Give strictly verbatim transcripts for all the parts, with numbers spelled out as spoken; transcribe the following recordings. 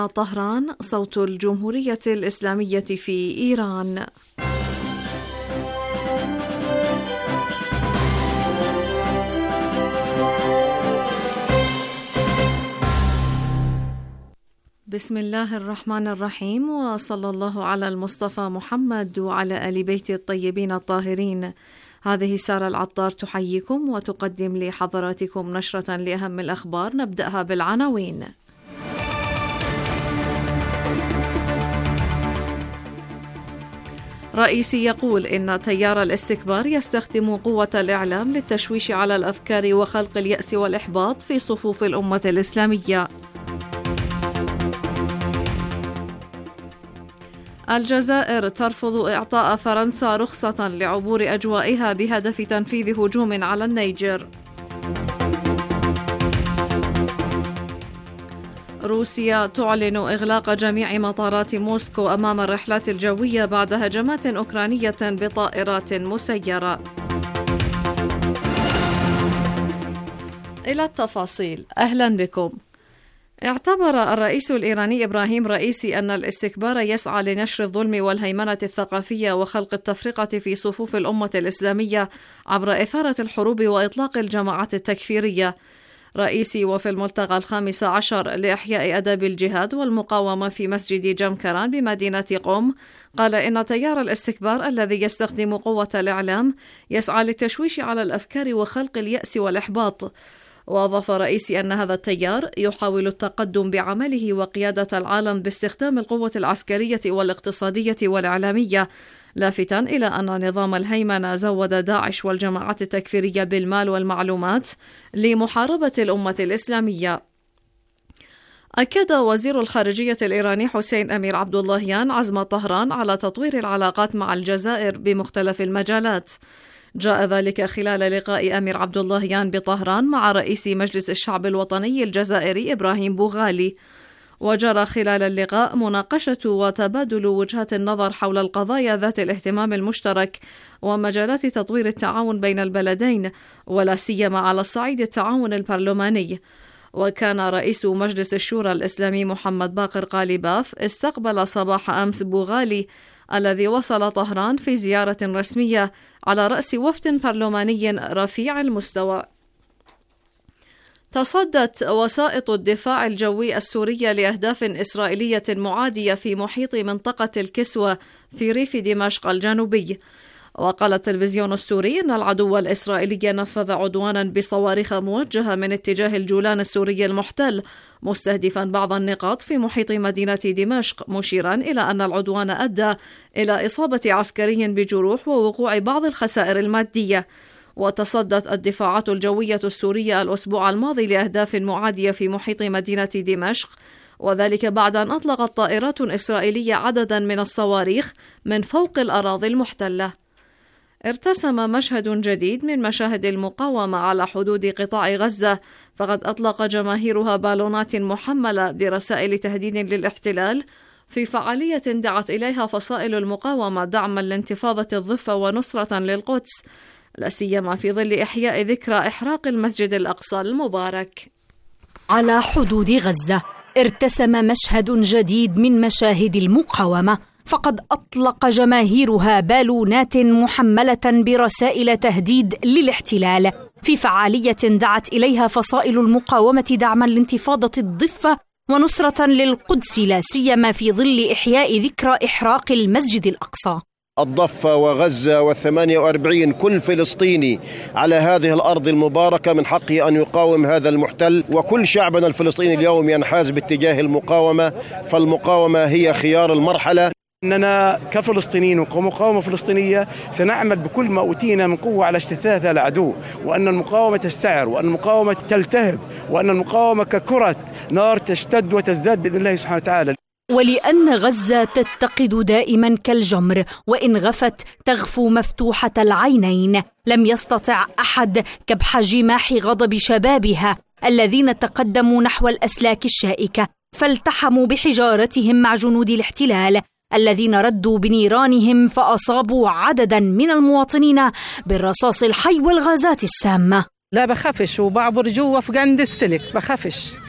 طهران، صوت الجمهورية الإسلامية في إيران. بسم الله الرحمن الرحيم، وصلى الله على المصطفى محمد وعلى آل بيت الطيبين الطاهرين. هذه سارة العطار تحييكم وتقدم لحضراتكم نشرة لأهم الأخبار. نبدأها بالعناوين. رئيسي يقول إن تيار الاستكبار يستخدم قوة الإعلام للتشويش على الأفكار وخلق اليأس والإحباط في صفوف الأمة الإسلامية. الجزائر ترفض إعطاء فرنسا رخصة لعبور أجوائها بهدف تنفيذ هجوم على النيجر. روسيا تعلن إغلاق جميع مطارات موسكو أمام الرحلات الجوية بعد هجمات أوكرانية بطائرات مسيرة. إلى التفاصيل. أهلا بكم. اعتبر الرئيس الإيراني إبراهيم رئيسي أن الاستكبار يسعى لنشر الظلم والهيمنة الثقافية وخلق التفرقة في صفوف الأمة الإسلامية عبر إثارة الحروب وإطلاق الجماعات التكفيرية. رئيسي وفي الملتقى الخامس عشر لإحياء أداب الجهاد والمقاومة في مسجد جمكران بمدينة قم، قال إن تيار الاستكبار الذي يستخدم قوة الإعلام يسعى للتشويش على الأفكار وخلق اليأس والإحباط. وأضاف رئيسي أن هذا التيار يحاول التقدم بعمله وقيادة العالم باستخدام القوة العسكرية والاقتصادية والإعلامية، لافتا إلى أن نظام الهيمنة زود داعش والجماعات التكفيرية بالمال والمعلومات لمحاربة الأمة الإسلامية. أكد وزير الخارجية الإيراني حسين أمير عبداللهيان عزم طهران على تطوير العلاقات مع الجزائر بمختلف المجالات. جاء ذلك خلال لقاء أمير عبداللهيان بطهران مع رئيس مجلس الشعب الوطني الجزائري إبراهيم بوغالي. وجرى خلال اللقاء مناقشة وتبادل وجهات النظر حول القضايا ذات الاهتمام المشترك ومجالات تطوير التعاون بين البلدين، ولا سيما على الصعيد التعاون البرلماني. وكان رئيس مجلس الشورى الإسلامي محمد باقر قالباف استقبل صباح أمس بوغالي الذي وصل طهران في زيارة رسمية على رأس وفد برلماني رفيع المستوى. تصدت وسائط الدفاع الجوي السورية لأهداف إسرائيلية معادية في محيط منطقة الكسوة في ريف دمشق الجنوبي. وقال التلفزيون السوري أن العدو الإسرائيلي نفذ عدوانا بصواريخ موجهة من اتجاه الجولان السوري المحتل، مستهدفا بعض النقاط في محيط مدينة دمشق، مشيرا إلى أن العدوان أدى إلى إصابة عسكري بجروح ووقوع بعض الخسائر المادية. وتصدت الدفاعات الجوية السورية الأسبوع الماضي لأهداف معادية في محيط مدينة دمشق، وذلك بعد أن أطلقت طائرات إسرائيلية عددا من الصواريخ من فوق الأراضي المحتلة. ارتسم مشهد جديد من مشاهد المقاومة على حدود قطاع غزة، فقد أطلق جماهيرها بالونات محملة برسائل تهديد للاحتلال في فعالية دعت إليها فصائل المقاومة دعما لانتفاضة الضفة ونصرة للقدس، لا سيما في ظل إحياء ذكرى إحراق المسجد الأقصى المبارك. على حدود غزة ارتسم مشهد جديد من مشاهد المقاومة، فقد أطلق جماهيرها بالونات محملة برسائل تهديد للاحتلال في فعالية دعت إليها فصائل المقاومة دعما لانتفاضة الضفة ونصرة للقدس، لا سيما في ظل إحياء ذكرى إحراق المسجد الأقصى. الضفة وغزة والثمانية وأربعين كل فلسطيني على هذه الأرض المباركة من حقه أن يقاوم هذا المحتل، وكل شعبنا الفلسطيني اليوم ينحاز باتجاه المقاومة، فالمقاومة هي خيار المرحلة. أننا كفلسطينيين وكمقاومة فلسطينية سنعمل بكل ما أوتينا من قوة على اجتثاث العدو، وأن المقاومة تستعر، وأن المقاومة تلتهب، وأن المقاومة ككرة نار تشتد وتزداد بإذن الله سبحانه وتعالى. ولأن غزة تتقد دائما كالجمر، وإن غفت تغفو مفتوحة العينين، لم يستطع أحد كبح جماح غضب شبابها الذين تقدموا نحو الأسلاك الشائكة فالتحموا بحجارتهم مع جنود الاحتلال الذين ردوا بنيرانهم فأصابوا عددا من المواطنين بالرصاص الحي والغازات السامة. لا بخافش وبعبر جوا في قند السلك، بخافش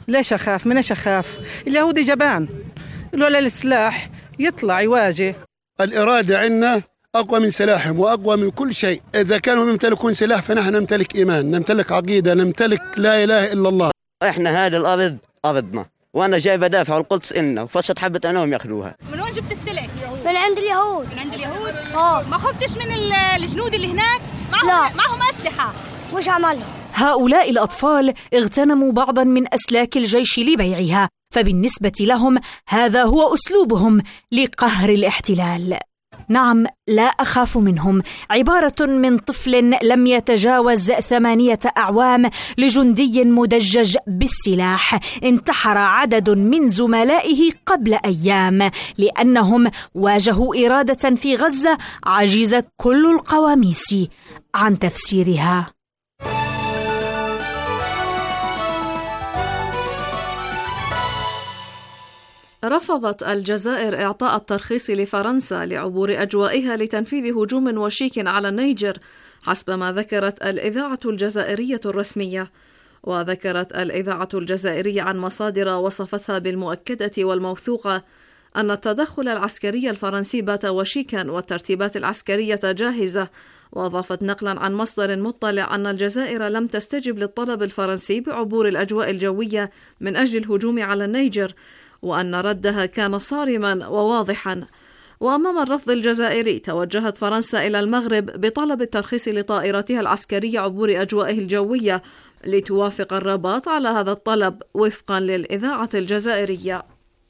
ليش أخاف؟ من إيش أخاف؟ اليهودي جبان، لولا السلاح يطلع يواجه. الإرادة عندنا أقوى من سلاحهم وأقوى من كل شيء. إذا كانوا يمتلكون سلاح فنحن نمتلك إيمان، نمتلك عقيدة، نمتلك لا إله إلا الله. إحنا هذه الأرض أرضنا، وأنا جاي بدافع عن القدس إلنا، وفشت حبة أنهم يأخذوها. من وين جبت السلك؟ من عند اليهود. من عند اليهود؟ آه. ما خفتش من الجنود اللي هناك؟ معهم لا. معهم أسلحة. مش عملهم. هؤلاء الأطفال اغتنموا بعضا من أسلاك الجيش لبيعها، فبالنسبة لهم هذا هو أسلوبهم لقهر الاحتلال. نعم، لا أخاف منهم، عبارة من طفل لم يتجاوز ثمانية أعوام لجندي مدجج بالسلاح انتحر عدد من زملائه قبل أيام لأنهم واجهوا إرادة في غزة عجزت كل القواميس عن تفسيرها. رفضت الجزائر إعطاء الترخيص لفرنسا لعبور أجوائها لتنفيذ هجوم وشيك على النيجر حسب ما ذكرت الإذاعة الجزائرية الرسمية. وذكرت الإذاعة الجزائرية عن مصادر وصفتها بالمؤكدة والموثوقة أن التدخل العسكري الفرنسي بات وشيكا والترتيبات العسكرية جاهزة. وأضافت نقلا عن مصدر مطلع أن الجزائر لم تستجب للطلب الفرنسي بعبور الأجواء الجوية من أجل الهجوم على النيجر، وأن ردها كان صارما وواضحا. وأمام الرفض الجزائري توجهت فرنسا إلى المغرب بطلب الترخيص لطائراتها العسكرية عبور أجوائه الجوية لتوافق الرباط على هذا الطلب وفقا للإذاعة الجزائرية.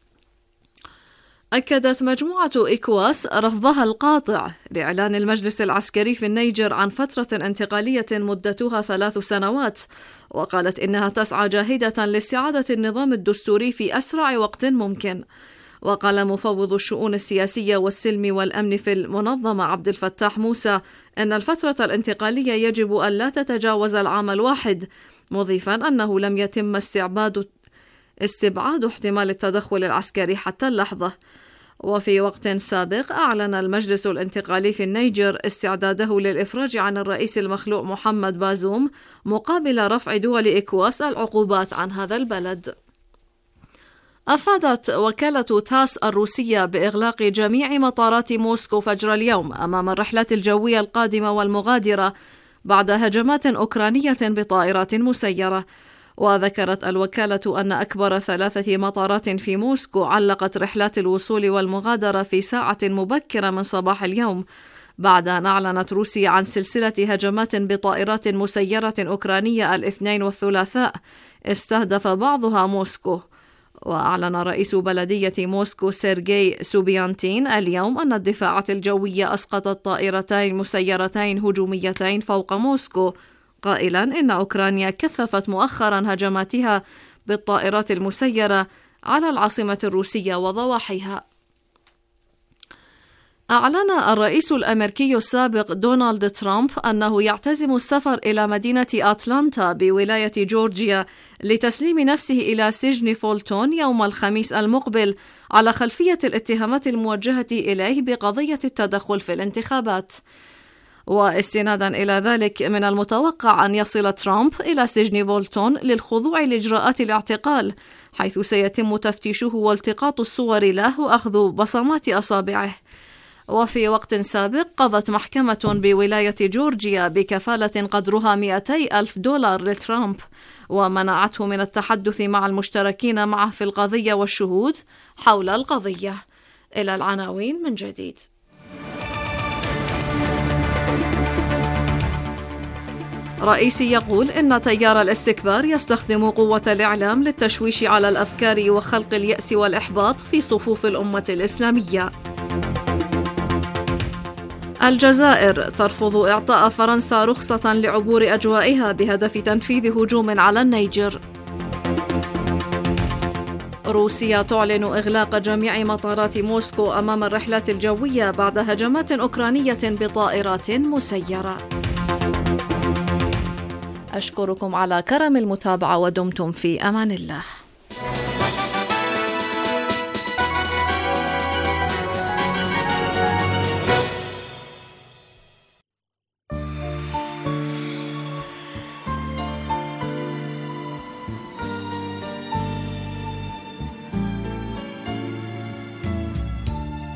أكدت مجموعة إكواس رفضها القاطع لإعلان المجلس العسكري في النيجر عن فترة انتقالية مدتها ثلاث سنوات، وقالت إنها تسعى جاهدة لاستعادة النظام الدستوري في أسرع وقت ممكن. وقال مفوض الشؤون السياسية والسلم والأمن في المنظمة عبد الفتاح موسى أن الفترة الانتقالية يجب أن لا تتجاوز العام الواحد، مضيفا أنه لم يتم استعباد استبعاد احتمال التدخل العسكري حتى اللحظة. وفي وقت سابق أعلن المجلس الانتقالي في النيجر استعداده للإفراج عن الرئيس المخلوع محمد بازوم مقابل رفع دول إكواس العقوبات عن هذا البلد. أفادت وكالة تاس الروسية بإغلاق جميع مطارات موسكو فجر اليوم أمام الرحلات الجوية القادمة والمغادرة بعد هجمات أوكرانية بطائرات مسيرة. وذكرت الوكالة أن أكبر ثلاثة مطارات في موسكو علقت رحلات الوصول والمغادرة في ساعة مبكرة من صباح اليوم، بعد أن أعلنت روسيا عن سلسلة هجمات بطائرات مسيرة أوكرانية الاثنين والثلاثاء استهدف بعضها موسكو. وأعلن رئيس بلدية موسكو سيرجي سوبيانتين اليوم أن الدفاعات الجوية أسقطت طائرتين مسيرتين هجوميتين فوق موسكو، قائلا إن أوكرانيا كثفت مؤخرا هجماتها بالطائرات المسيرة على العاصمة الروسية وضواحيها. أعلن الرئيس الأمريكي السابق دونالد ترامب أنه يعتزم السفر إلى مدينة أتلانتا بولاية جورجيا لتسليم نفسه إلى سجن فولتون يوم الخميس المقبل على خلفية الاتهامات الموجهة إليه بقضية التدخل في الانتخابات. واستنادا إلى ذلك من المتوقع أن يصل ترامب إلى سجن فولتون للخضوع لإجراءات الاعتقال، حيث سيتم تفتيشه والتقاط الصور له وأخذ بصمات أصابعه. وفي وقت سابق قضت محكمة بولاية جورجيا بكفالة قدرها مئتي ألف دولار لترامب، ومنعته من التحدث مع المشتركين معه في القضية والشهود حول القضية. إلى العناوين من جديد. رئيسي يقول إن تيار الاستكبار يستخدم قوة الإعلام للتشويش على الأفكار وخلق اليأس والإحباط في صفوف الأمة الإسلامية. الجزائر ترفض إعطاء فرنسا رخصة لعبور أجوائها بهدف تنفيذ هجوم على النيجر. روسيا تعلن إغلاق جميع مطارات موسكو أمام الرحلات الجوية بعد هجمات أوكرانية بطائرات مسيرة. أشكركم على كرم المتابعة ودمتم في أمان الله.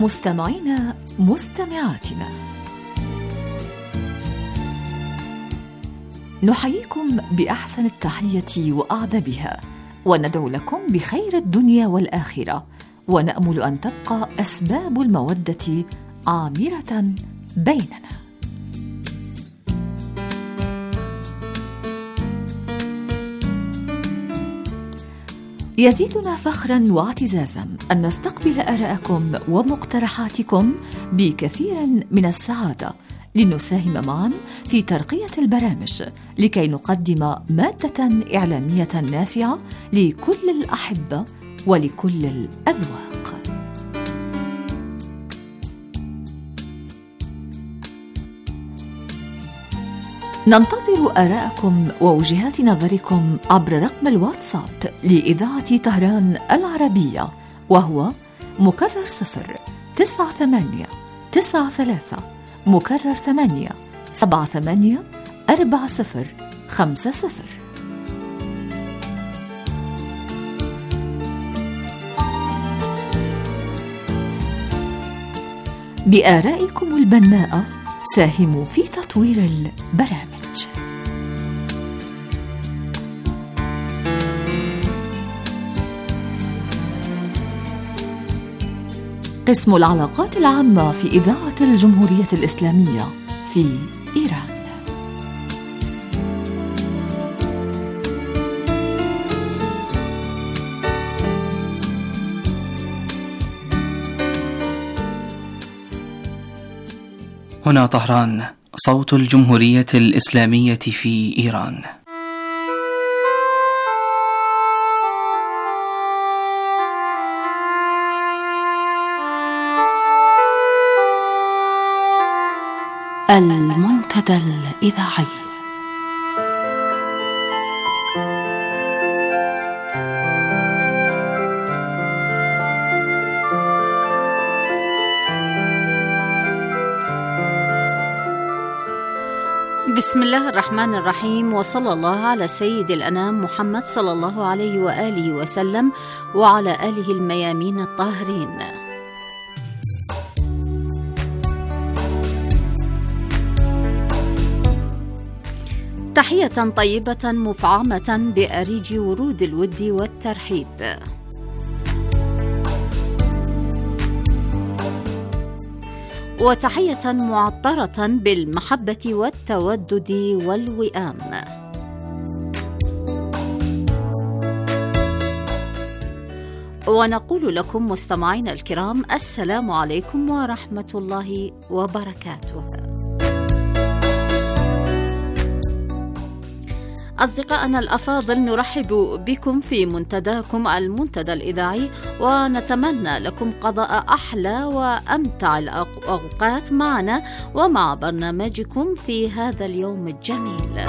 مستمعينا مستمعاتنا، نحييكم بأحسن التحية وأعذبها، وندعو لكم بخير الدنيا والآخرة، ونأمل أن تبقى أسباب المودة عامرة بيننا. يزيدنا فخرا واعتزازا أن نستقبل آراءكم ومقترحاتكم بكثير من السعادة، لنساهم معا في ترقية البرامج لكي نقدم مادة إعلامية نافعة لكل الأحبة ولكل الأذواق. ننتظر آراءكم ووجهات نظركم عبر رقم الواتساب لإذاعة طهران العربية، وهو مكرر صفر تسعة ثمانية تسعة ثلاثة مكرر ثمانية سبعة ثمانية أربعة صفر خمسة صفر. بآرائكم البناءة ساهموا في تطوير البرامج. قسم العلاقات العامة في إذاعة الجمهورية الإسلامية في إيران. هنا طهران، صوت الجمهورية الإسلامية في إيران. المنتدى الإذاعي. بسم الله الرحمن الرحيم، وصلى الله على سيد الأنام محمد صلى الله عليه وآله وسلم وعلى آله الميامين الطاهرين. تحية طيبة مفعمة بأريج ورود الود والترحيب. وتحية معطرة بالمحبة والتودد والوئام. ونقول لكم مستمعين الكرام السلام عليكم ورحمة الله وبركاته. أصدقائنا الأفاضل، نرحب بكم في منتداكم المنتدى الإذاعي، ونتمنى لكم قضاء أحلى وأمتع الأوقات معنا ومع برنامجكم في هذا اليوم الجميل.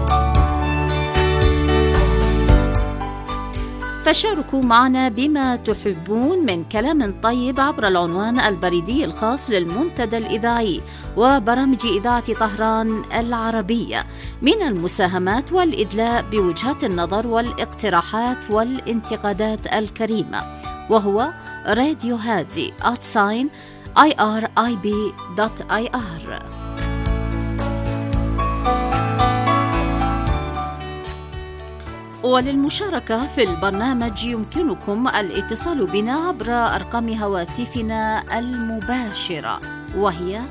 فشاركوا معنا بما تحبون من كلام طيب عبر العنوان البريدي الخاص للمنتدى الإذاعي وبرامج إذاعة طهران العربية، من المساهمات والإدلاء بوجهات النظر والاقتراحات والانتقادات الكريمة، وهو راديو هادي آت ساين آي آر آي بي دوت آي آر. وللمشاركة في البرنامج يمكنكم الاتصال بنا عبر أرقام هواتفنا المباشرة، وهي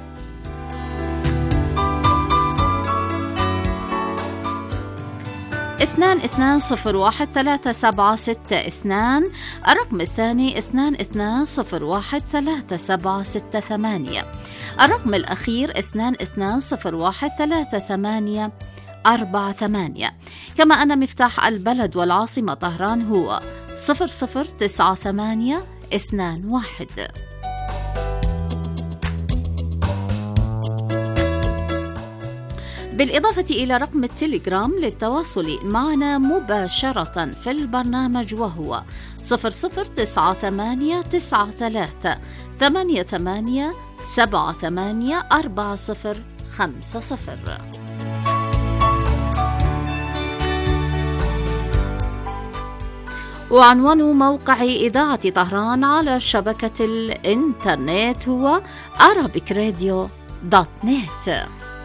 اثنان اثنان صفر واحد ثلاثة سبعة ستة اثنان، الرقم الثاني اثنان اثنان صفر واحد ثلاثة سبعة ستة ثمانية، الرقم الأخير اثنان اثنان صفر واحد ثلاثة ثمانية أربعة ثمانية. كما أن مفتاح البلد والعاصمة طهران هو صفر صفر تسعة ثمانية اثنان واحد. بالإضافة إلى رقم التليجرام للتواصل معنا مباشرة في البرنامج، وهو صفر صفر تسعة ثمانية تسعة ثلاثة ثمانية ثمانية سبعة ثمانية أربعة صفر خمسة صفر. وعنوان موقع إذاعة طهران على شبكة الإنترنت هو arabic radio دوت نت.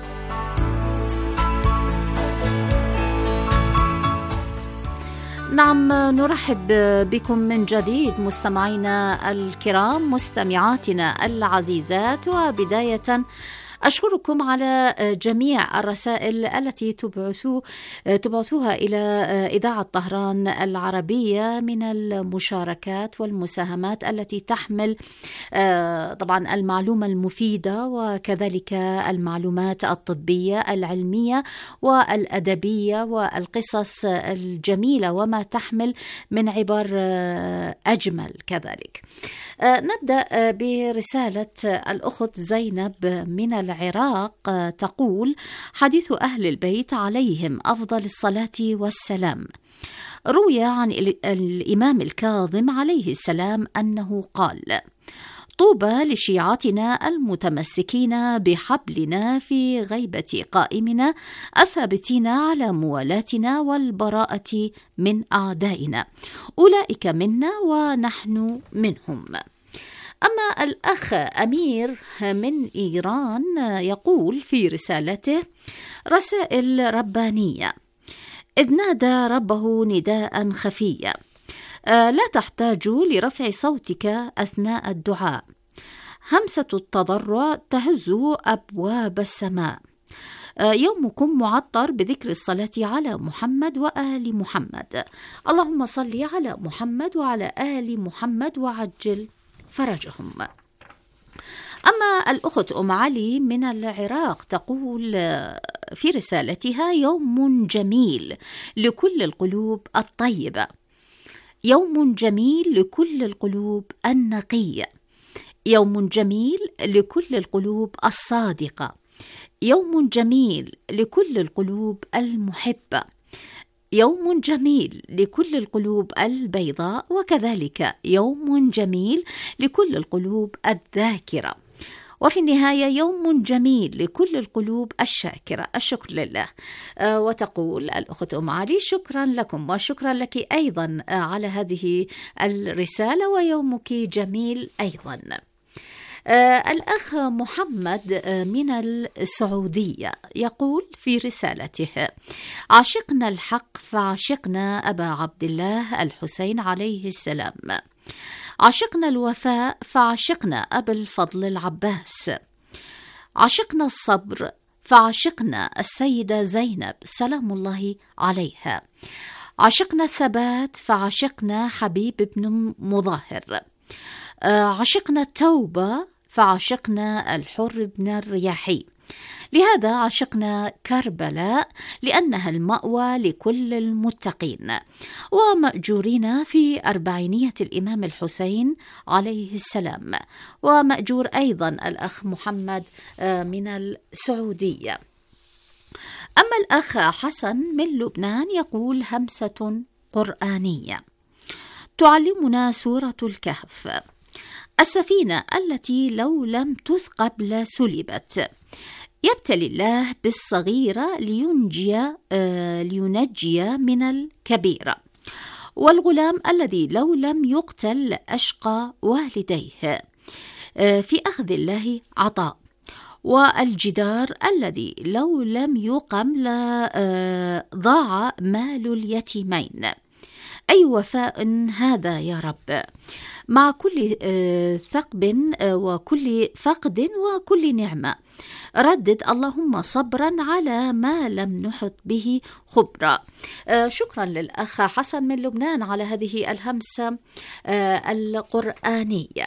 نعم، نرحب بكم من جديد مستمعينا الكرام، مستمعاتنا العزيزات، وبداية أشكركم على جميع الرسائل التي تبعثوا تبعثوها إلى إذاعة طهران العربية من المشاركات والمساهمات التي تحمل طبعا المعلومة المفيدة وكذلك المعلومات الطبية العلمية والأدبية والقصص الجميلة وما تحمل من عبر أجمل كذلك. نبدأ برسالة الأخت زينب من العراق، تقول: حديث أهل البيت عليهم أفضل الصلاة والسلام. روي عن الإمام الكاظم عليه السلام أنه قال: طوبى لشيعتنا المتمسكين بحبلنا في غيبة قائمنا، الثابتين على موالاتنا والبراءة من أعدائنا، أولئك منا ونحن منهم. أما الأخ أمير من إيران يقول في رسالته: رسائل ربانية، إذ نادى ربه نداء خفيا، لا تحتاج لرفع صوتك أثناء الدعاء، همسة التضرع تهز أبواب السماء، يومكم معطر بذكر الصلاة على محمد وآل محمد، اللهم صل على محمد وعلى آل محمد وعجل فرجهم. أما الأخت أم علي من العراق تقول في رسالتها: يوم جميل لكل القلوب الطيبة، يوم جميل لكل القلوب النقية، يوم جميل لكل القلوب الصادقة، يوم جميل لكل القلوب المحبة، يوم جميل لكل القلوب البيضاء، وكذلك يوم جميل لكل القلوب الذاكرة، وفي النهاية يوم جميل لكل القلوب الشاكرة. الشكر لله. آه وتقول الأخت أم علي: شكرا لكم وشكرا لك أيضا آه على هذه الرسالة، ويومك جميل أيضا. آه الأخ محمد آه من السعودية يقول في رسالته: عشقنا الحق فعشقنا أبا عبد الله الحسين عليه السلام، عشقنا الوفاء فعشقنا أبا الفضل العباس، عشقنا الصبر فعشقنا السيدة زينب سلام الله عليها، عشقنا الثبات فعشقنا حبيب بن مظاهر، عشقنا التوبة فعشقنا الحر بن الرياحي، لهذا عشقنا كربلاء لأنها المأوى لكل المتقين، ومأجورين في أربعينية الإمام الحسين عليه السلام، ومأجور أيضا الأخ محمد من السعودية. أما الأخ حسن من لبنان يقول: همسة قرآنية تعلمنا سورة الكهف، السفينة التي لو لم تثقب لسلبت، يبتلي الله بالصغيرة لينجي آه لينجي من الكبيرة، والغلام الذي لو لم يقتل لأشقى والديه، آه في أخذ الله عطاء، والجدار الذي لو لم يقم لضاع آه مال اليتيمين. أي وفاء هذا يا رب، مع كل ثقب وكل فقد وكل نعمة، ردد اللهم صبرا على ما لم نحط به خبرا. شكرا للأخ حسن من لبنان على هذه الهمسة القرآنية.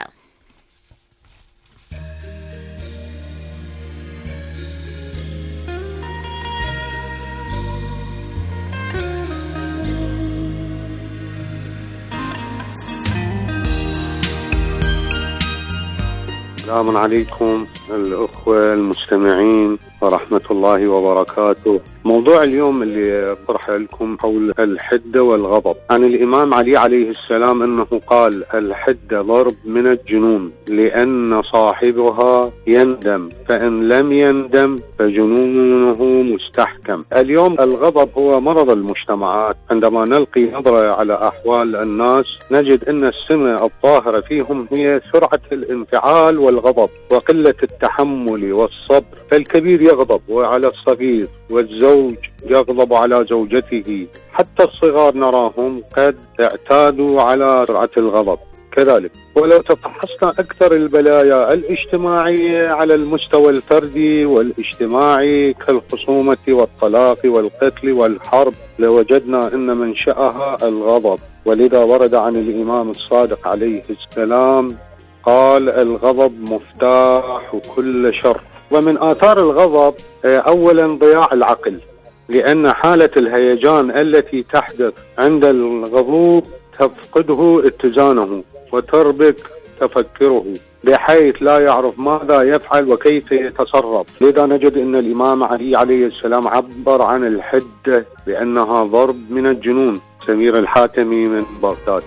السلام عليكم الأخوة المستمعين ورحمة الله وبركاته. موضوع اليوم اللي أطرح لكم حول الحدة والغضب. عن الإمام علي عليه السلام أنه قال: الحدة ضرب من الجنون لأن صاحبها يندم، فإن لم يندم فجنونه مستحكم. اليوم الغضب هو مرض المجتمعات. عندما نلقي نظرة على أحوال الناس نجد أن السمة الظاهرة فيهم هي سرعة الانفعال والغضب وقلة التحمل والصبر. فالكبير يغضب وعلى الصغير، والزوج يغضب على زوجته. حتى الصغار نراهم قد اعتادوا على سرعة الغضب كذلك. ولو تفحصنا أكثر البلايا الاجتماعية على المستوى الفردي والاجتماعي كالخصومة والطلاق والقتل والحرب لوجدنا أن منشأها الغضب. ولذا ورد عن الإمام الصادق عليه السلام قال: الغضب مفتاح كل شر. ومن آثار الغضب أولا ضياع العقل، لأن حالة الهيجان التي تحدث عند الغضوب تفقده اتزانه وتربك تفكره بحيث لا يعرف ماذا يفعل وكيف يتصرف. لذا نجد أن الإمام علي عليه السلام عبر عن الحدة بأنها ضرب من الجنون. سمير الحاتمي من بغداد.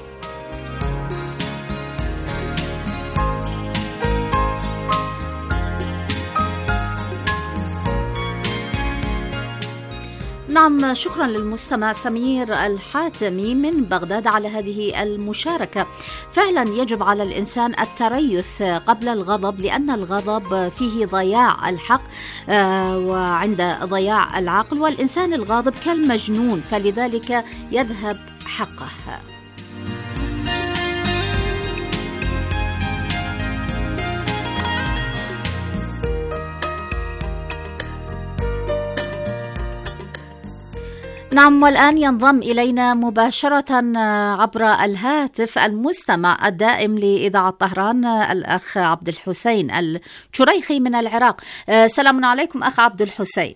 نعم، شكرا للمستمع سمير الحاتمي من بغداد على هذه المشاركة. فعلا يجب على الإنسان التريث قبل الغضب، لأن الغضب فيه ضياع الحق، وعند ضياع العقل والإنسان الغاضب كالمجنون، فلذلك يذهب حقه. نعم، والآن ينضم إلينا مباشرة عبر الهاتف المستمع الدائم لإذاعة طهران الأخ عبد الحسين الشريخي من العراق. سلام عليكم أخ عبد الحسين.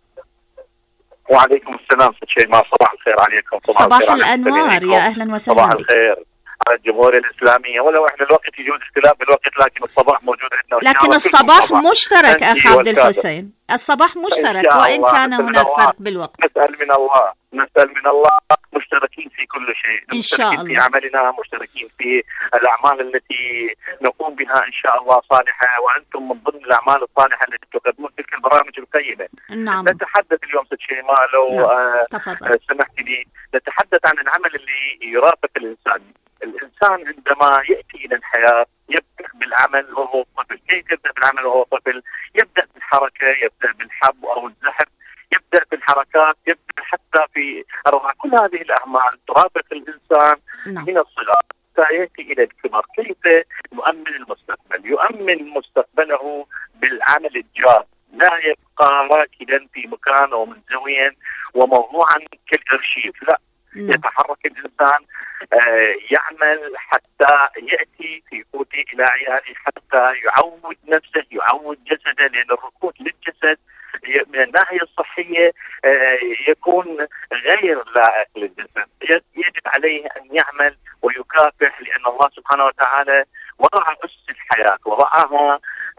وعليكم السلام شيماء، صباح الخير عليكم. صباح, صباح الأنوار، يا أهلا وسهلا. صباح الخير على الجمهورية الإسلامية. ولو إحنا الوقت يوجد اختلاف بالوقت، لكن الصباح موجود عندنا. لكن الصباح مشترك أخ عبد الحسين، الصباح مشترك وإن كان هناك فرق بالوقت. نسأل من الله نسأل من الله مشتركين في كل شيء، إن شاء الله. في عملنا، مشتركين في الأعمال التي نقوم بها إن شاء الله صالحة، وأنتم من ضمن الأعمال الصالحة التي تقدمون تلك البرامج القيمة. نعم. نتحدث اليوم ست شيماء لو نعم. آه سمحت لي، نتحدث عن العمل اللي يرافق الإنسان. الإنسان عندما يأتي إلى الحياة يبدأ بالعمل وهو طفل. كيف يبدأ بالعمل وهو طفل؟ يبدأ بالحركة، يبدأ بالحب أو الزحف، يبدأ بالحركات، يبدأ حتى في الرضاعة. كل هذه الأعمال ترافق الإنسان نعم. من الصغر حتى يأتي إلى الكبر. كيف يؤمن المستقبل؟ يؤمن مستقبله بالعمل الجاد، لا يبقى راكدا في مكان أو منزويا وموضوعا كالأرشيف، لا. نعم. يتحرك الإنسان، آه يعمل حتى يأتي في قوته إلى عياله، حتى يعود نفسه، يعود جسده، لأن الركود للجسد من الناحية الصحية آه يكون غير لائق للجسد. يجب عليه أن يعمل ويكافح، لأن الله سبحانه وتعالى وضع أسس الحياة، وضعها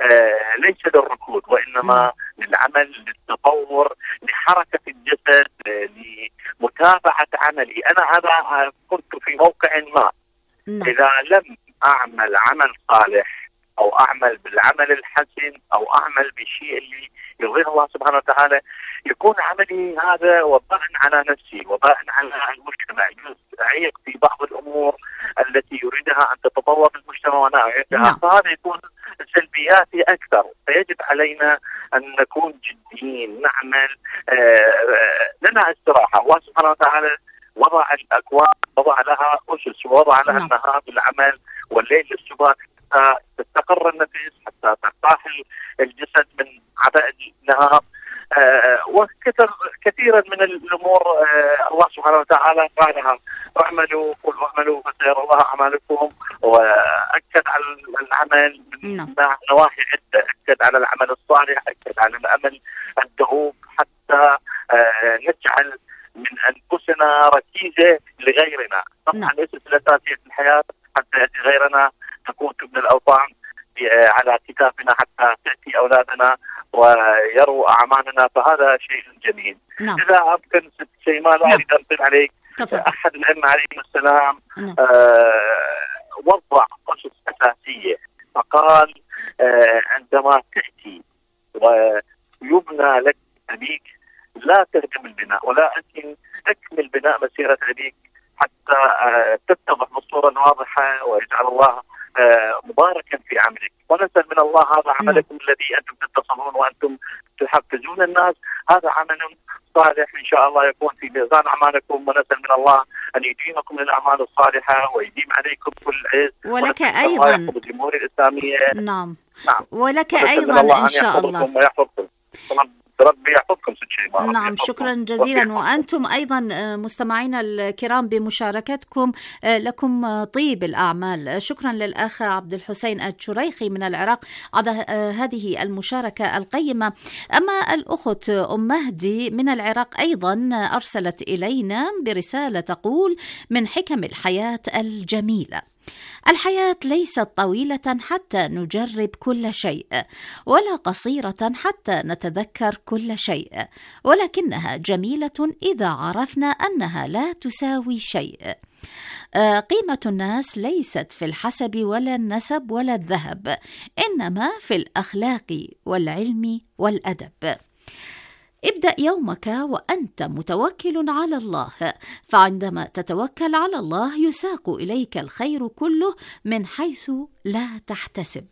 آه ليس للركود وإنما للعمل، للتطور، لحركة الجسد، آه لمتابعة عملي. أنا هذا كنت في موقع ما، إذا لم أعمل عمل صالح أو أعمل بالعمل الحسن أو أعمل بالشيء اللي يرضيه الله سبحانه وتعالى، يكون عملي هذا وباء على نفسي، وباء على المجتمع. يعيق في بعض الأمور التي يريدها أن تتطور المجتمع وأنا أعيقها، فهذا يكون سلبياتي أكثر. فيجب علينا أن نكون جديين، نعمل. آه لنا استراحة. الله سبحانه وتعالى وضع الأكوان، وضع لها أسس، ووضع لها النهار بالعمل والليل للسبات حتى تستقر النفس، حتى ترتاح الجسد من عباءة النهار. آه وكثر كثيرا من الأمور آه الله سبحانه وتعالى قالها: اعملوا قل اعملوا فسيرى الله أعمالكم. وأكد على العمل من نواحي عدة، أكد على العمل الصالح، أكد على العمل الدؤوب، حتى آه نجعل من أنفسنا ركيزة لغيرنا. طبعا ليست الأساسية في الحياة حتى يأتي غيرنا، تكون تبني الأوطان، على كتافنا حتى تأتي أولادنا ويروا أعمالنا، فهذا شيء جميل. نعم. إذا أمكن ست شيماء لا أريد أن أطيل عليك. تفضل. أحد الأئمة عليهم السلام نعم. آه وضع أسس أساسية، فقال آه عندما تأتي ويبنى لك أبيك لا تهدم البناء، ولكن أكمل بناء مسيرة أبيك حتى آه تتضح بالصورة الواضحة، ويجعل الله آه مباركا في عملك. ونسأل من الله هذا عملكم الذي أنتم تتصلون وأنتم تحفزون الناس، هذا عمل صالح إن شاء الله يكون في ميزان أعمالكم، ونسأل من الله أن يديمكم للأعمال الصالحة ويديم عليكم كل عز. ولك أيضا الجمهورية الإسلامية. نعم. نعم. ولك أيضا إن شاء الله. ويحفظكم. ربي يحفظكم ست شيماء. نعم، شكرا جزيلا. وأنتم أيضا مستمعينا الكرام بمشاركتكم، لكم طيب الأعمال. شكرا للأخ عبد الحسين الشريخي من العراق على هذه المشاركة القيمة. أما الأخت أم مهدي من العراق أيضا أرسلت إلينا برسالة تقول: من حكم الحياة الجميلة، الحياة ليست طويلة حتى نجرب كل شيء، ولا قصيرة حتى نتذكر كل شيء، ولكنها جميلة إذا عرفنا أنها لا تساوي شيء. قيمة الناس ليست في الحسب ولا النسب ولا الذهب، إنما في الأخلاق والعلم والأدب. ابدأ يومك وأنت متوكل على الله، فعندما تتوكل على الله يساق إليك الخير كله من حيث لا تحتسب.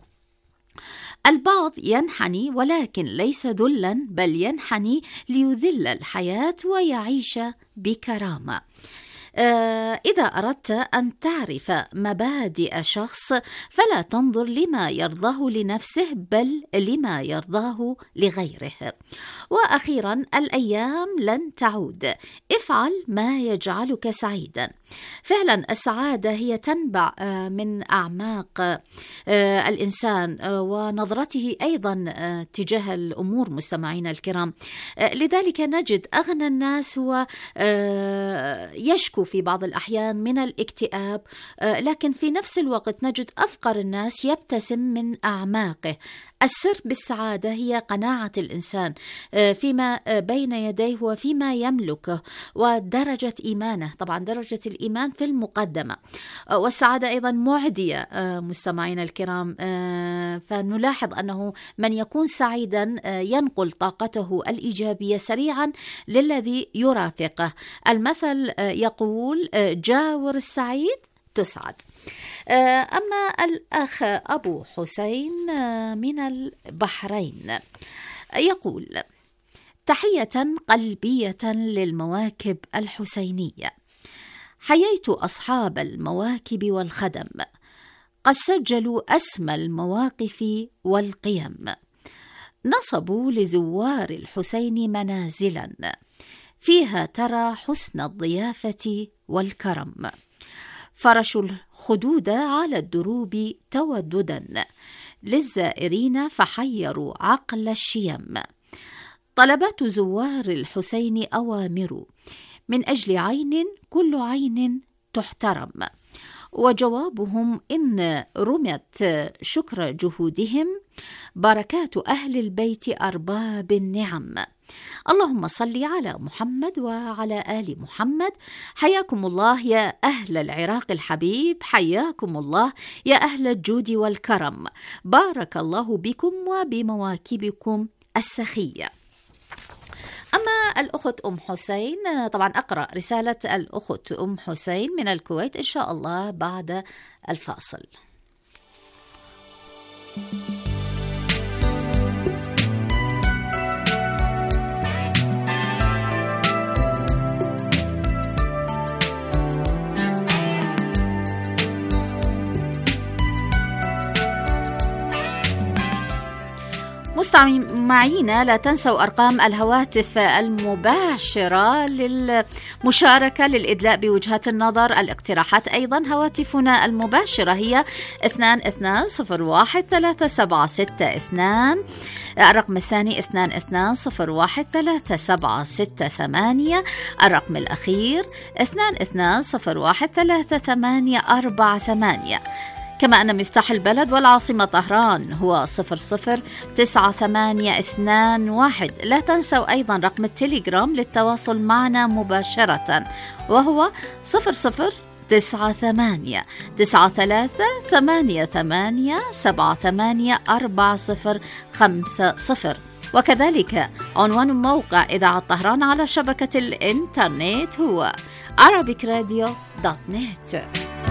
البعض ينحني ولكن ليس ذلا، بل ينحني ليذل الحياة ويعيش بكرامة. آه إذا أردت أن تعرف مبادئ شخص فلا تنظر لما يرضاه لنفسه، بل لما يرضاه لغيره. وأخيرا، الأيام لن تعود، افعل ما يجعلك سعيدا. فعلا السعادة هي تنبع آه من أعماق آه الإنسان آه ونظرته أيضا آه تجاه الأمور. مستمعين الكرام، آه لذلك نجد أغنى الناس هو آه يشكو في بعض الأحيان من الاكتئاب، لكن في نفس الوقت نجد أفقر الناس يبتسم من أعماقه. السر بالسعادة هي قناعة الإنسان فيما بين يديه وفيما يملكه، ودرجة إيمانه. طبعا درجة الإيمان في المقدمة، والسعادة أيضا معدية مستمعين الكرام. فنلاحظ أنه من يكون سعيدا ينقل طاقته الإيجابية سريعا للذي يرافقه. المثل يقول: جاور السعيد تسعد. أما الأخ أبو حسين من البحرين يقول: تحية قلبية للمواكب الحسينية. حييت أصحاب المواكب والخدم، قد سجلوا أسمى المواقف والقيم، نصبوا لزوار الحسين منازلا فيها ترى حسن الضيافة والكرم، فرشوا الخدود على الدروب توددا للزائرين فحيروا عقل الشيم. طلبات زوار الحسين أوامر، من أجل عين كل عين تحترم، وجوابهم إن رمت شكر جهودهم بركات أهل البيت أرباب النعم. اللهم صل على محمد وعلى آل محمد. حياكم الله يا أهل العراق الحبيب، حياكم الله يا أهل الجود والكرم، بارك الله بكم وبمواكبكم السخية. أما الأخت أم حسين، طبعا أقرأ رسالة الأخت أم حسين من الكويت إن شاء الله بعد الفاصل. مستمعينا، لا تنسوا أرقام الهواتف المباشرة للمشاركة للإدلاء بوجهات النظر، الاقتراحات. أيضا هواتفنا المباشرة هي اثنان اثنان صفر واحد ثلاثة سبعة ستة اثنان، الرقم الثاني اثنان اثنان صفر واحد ثلاثة سبعة ستة ثمانية، الرقم الأخير اثنان اثنان صفر واحد ثلاثة ثمانية أربعة ثمانية. كما أن مفتاح البلد والعاصمة طهران هو صفر صفر تسعة ثمانية اثنان واحد. لا تنسوا أيضا رقم التليجرام للتواصل معنا مباشرة، وهو صفر صفر تسعة ثمانية تسعة ثلاثة ثمانية ثمانية سبعة ثمانية أربعة صفر خمسة صفر. وكذلك عنوان موقع إذاعة طهران على شبكة الإنترنت هو arabic radio دوت نت.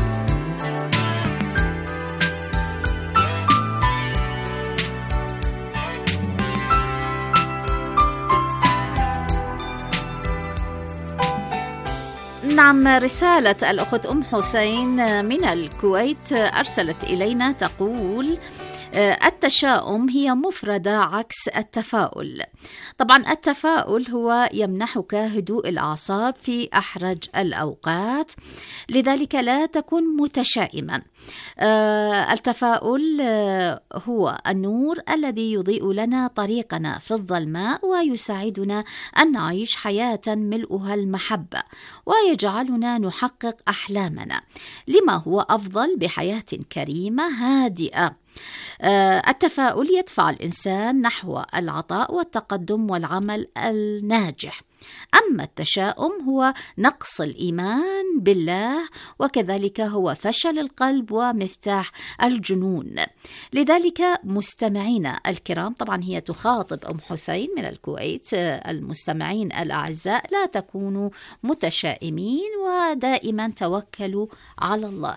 نعم، رسالة الأخت أم حسين من الكويت أرسلت إلينا تقول: التشاؤم هي مفردة عكس التفاؤل. طبعا التفاؤل هو يمنحك هدوء الأعصاب في أحرج الأوقات، لذلك لا تكن متشائما. التفاؤل هو النور الذي يضيء لنا طريقنا في الظلماء ويساعدنا أن نعيش حياة ملؤها المحبة، ويجعلنا نحقق أحلامنا لما هو أفضل بحياة كريمة هادئة. التفاؤل يدفع الإنسان نحو العطاء والتقدم والعمل الناجح. أما التشاؤم هو نقص الإيمان بالله، وكذلك هو فشل القلب ومفتاح الجنون. لذلك مستمعينا الكرام، طبعا هي تخاطب أم حسين من الكويت، المستمعين الأعزاء، لا تكونوا متشائمين ودائما توكلوا على الله.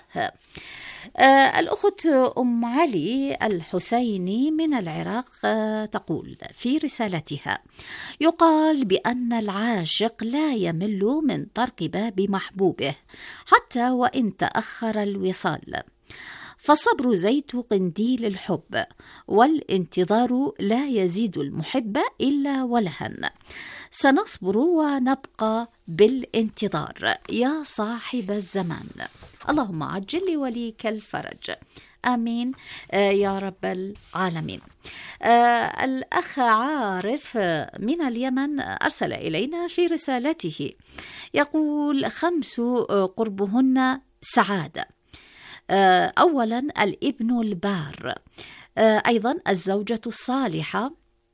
آه الأخت أم علي الحسيني من العراق آه تقول في رسالتها: يقال بأن العاشق لا يمل من طرق باب محبوبه حتى وإن تأخر الوصال، فالصبر زيت قنديل الحب، والانتظار لا يزيد المحب إلا ولها، سنصبر ونبقى بالانتظار يا صاحب الزمان، اللهم عجل لوليك الفرج، آمين آه يا رب العالمين. آه الأخ عارف من اليمن أرسل إلينا في رسالته يقول: خمس قربهن سعادة. آه أولا الابن البار، آه أيضا الزوجة الصالحة،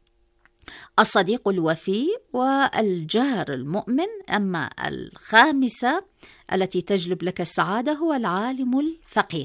الصديق الوفي، والجار المؤمن. أما الخامسة التي تجلب لك السعادة هو العالم الفقيه.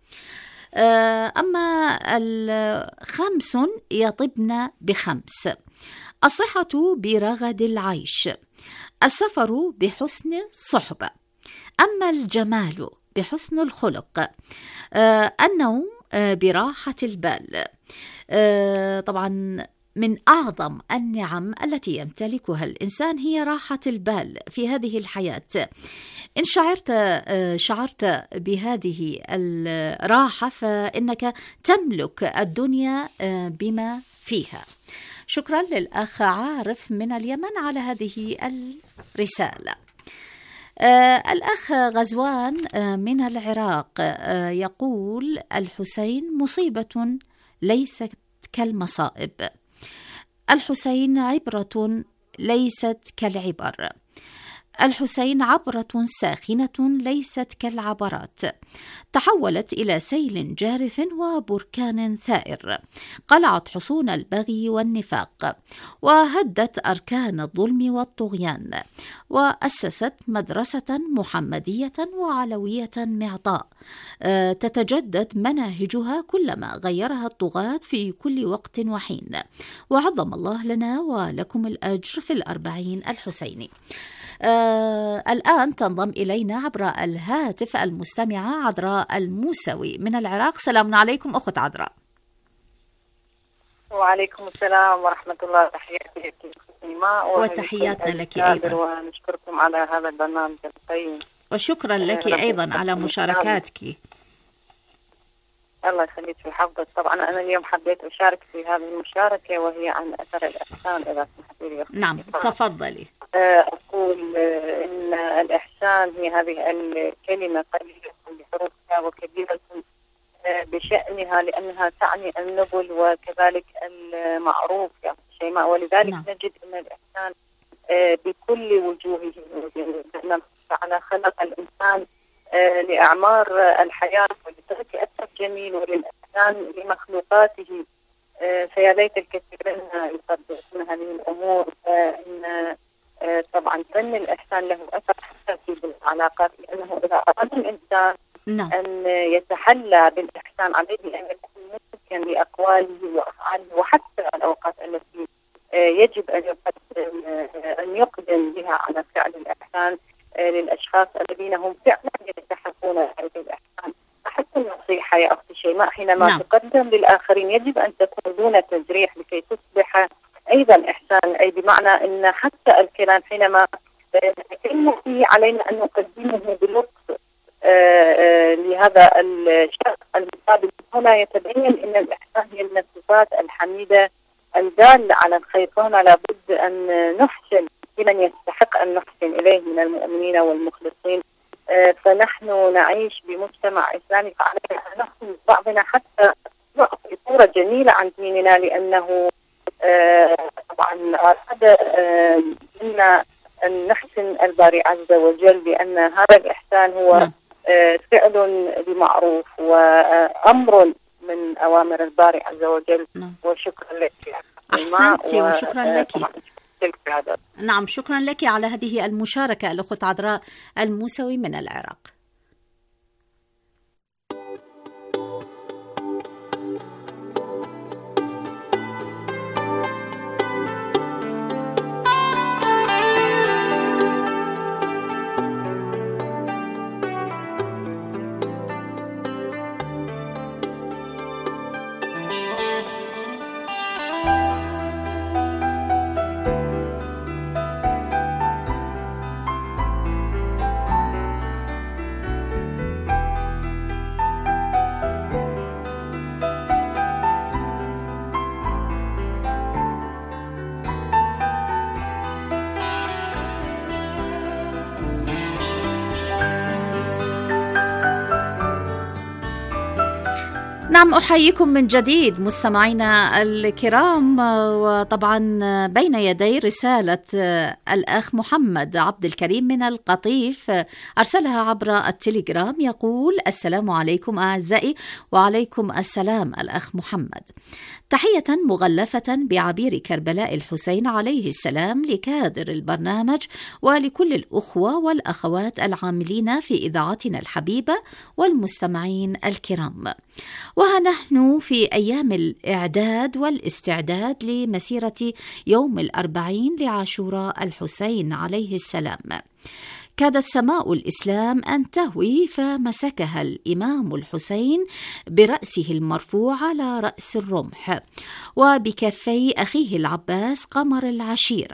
أما الخمس يطبن بخمس: الصحة برغد العيش، السفر بحسن الصحبة، أما الجمال بحسن الخلق، النوم براحة البال. طبعا من أعظم النعم التي يمتلكها الإنسان هي راحة البال في هذه الحياة. إن شعرت شعرت بهذه الراحة فإنك تملك الدنيا بما فيها. شكرا للأخ عارف من اليمن على هذه الرسالة. الأخ غزوان من العراق يقول: الحسين مصيبة ليست كالمصائب، الحسين عبرة ليست كالعبر، الحسين عبرة ساخنة ليست كالعبرات، تحولت إلى سيل جارف وبركان ثائر، قلعت حصون البغي والنفاق، وهدت أركان الظلم والطغيان، وأسست مدرسة محمدية وعلوية معطاء تتجدد مناهجها كلما غيرها الطغاة في كل وقت وحين، وعظم الله لنا ولكم الأجر في الأربعين الحسيني. آه الآن تنضم إلينا عبر الهاتف المستمعة عذراء الموسوي من العراق. سلام عليكم أخت عذراء. وعليكم السلام ورحمة الله. تحياتي لك وتحياتنا لك أيضا، ونشكركم على هذا البرنامج القيم، وشكرا لك أيضا على مشاركاتك. الله يخليك ويحفظك. طبعا أنا اليوم حبيت أشارك في هذه المشاركة وهي عن أثر الإحسان، إذا سمحت لي. نعم تفضلي. أقول إن الإحسان هي هذه الكلمة قليلة بحروفها وكبيرة بشأنها، لأنها تعني النبل وكذلك المعروف يا شيماء، ولذلك نعم. نجد أن الإحسان بكل وجوهه، لأن تعالى خلق الإنسان لأعمار الحياة ولترك أثر جميل وللإحسان لمخلوقاته. فيا ليت الكثيرين يصدقون هذه الأمور. إن طبعا فن الإحسان له أثر حتى في العلاقات، لأنه إذا أراد الإنسان نعم. أن يتحلى بالإحسان عليه أن يكون ممكن لأقواله وأفعاله وحتى الأوقات التي يجب أن يقدم أن يقدم بها على فعل الإحسان للأشخاص الذين هم فعلا يستحقون هذا الإحسان. حتى النصيحة يا أختي شيماء حينما نعم. تقدم للآخرين يجب أن تكون دون تجريح لكي تصبح أيضا إحسان، أي بمعنى أن حتى الكلام حينما نتكلم فيه علينا أن نقدمه بلطف لهذا الشخص المقابل. هنا يتبين أن الإحسان هي من الصفات الحميدة الدالة على الخير، فهنا لابد أن نحسن لمن يستحق أن نحسن إليه من المؤمنين والمخلصين. فنحن نعيش بمجتمع إسلامي، فعلينا أن نحسن بعضنا حتى نعطي صورة جميلة عن ديننا، لأنه طبعا أراد منا أن نحسن الباري عز وجل بأن هذا الإحسان هو فعل بمعروف وأمر من أوامر الباري عز وجل. وشكرا لك. أحسنتي وشكرا لك. نعم شكرا لك على هذه المشاركة الأخت عذراء الموسوي من العراق. نعم أحييكم من جديد مستمعينا الكرام، وطبعا بين يدي رسالة الأخ محمد عبد الكريم من القطيف أرسلها عبر التليجرام. يقول: السلام عليكم أعزائي. وعليكم السلام الأخ محمد. تحية مغلفة بعبير كربلاء الحسين عليه السلام لكادر البرنامج ولكل الأخوة والأخوات العاملين في إذاعتنا الحبيبة والمستمعين الكرام. وها نحن في أيام الإعداد والاستعداد لمسيرة يوم الأربعين لعاشوراء الحسين عليه السلام. كادت سماء الإسلام أن تهوي، فمسكها الإمام الحسين برأسه المرفوع على رأس الرمح، وبكفي أخيه العباس قمر العشيرة،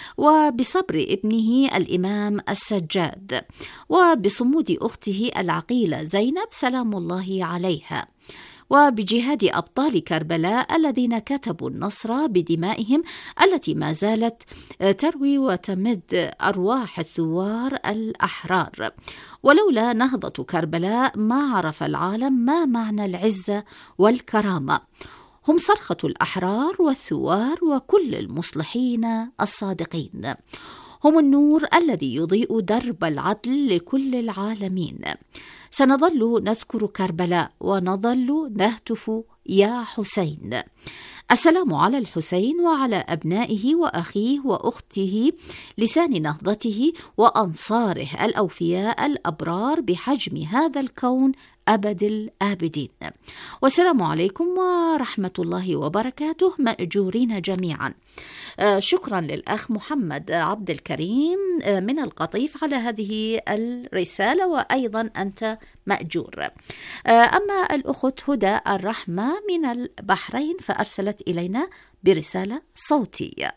وبصبر ابنه الإمام السجاد، وبصمود أخته العقيلة زينب سلام الله عليها، وبجهاد أبطال كربلاء الذين كتبوا النصر بدمائهم التي ما زالت تروي وتمد أرواح الثوار الأحرار. ولولا نهضة كربلاء ما عرف العالم ما معنى العزة والكرامة. هم صرخة الأحرار والثوار وكل المصلحين الصادقين. هم النور الذي يضيء درب العدل لكل العالمين. سنظل نذكر كربلاء ونظل نهتف يا حسين. السلام على الحسين وعلى أبنائه وأخيه وأخته لسان نهضته وأنصاره الأوفياء الأبرار بحجم هذا الكون أبد الآبدين. والسلام عليكم ورحمة الله وبركاته مأجورين جميعا. شكرا للأخ محمد عبد الكريم من القطيف على هذه الرسالة، وأيضا أنت مأجور. أما الأخت هدى الرحمة من البحرين فأرسلت إلينا برسالة صوتية.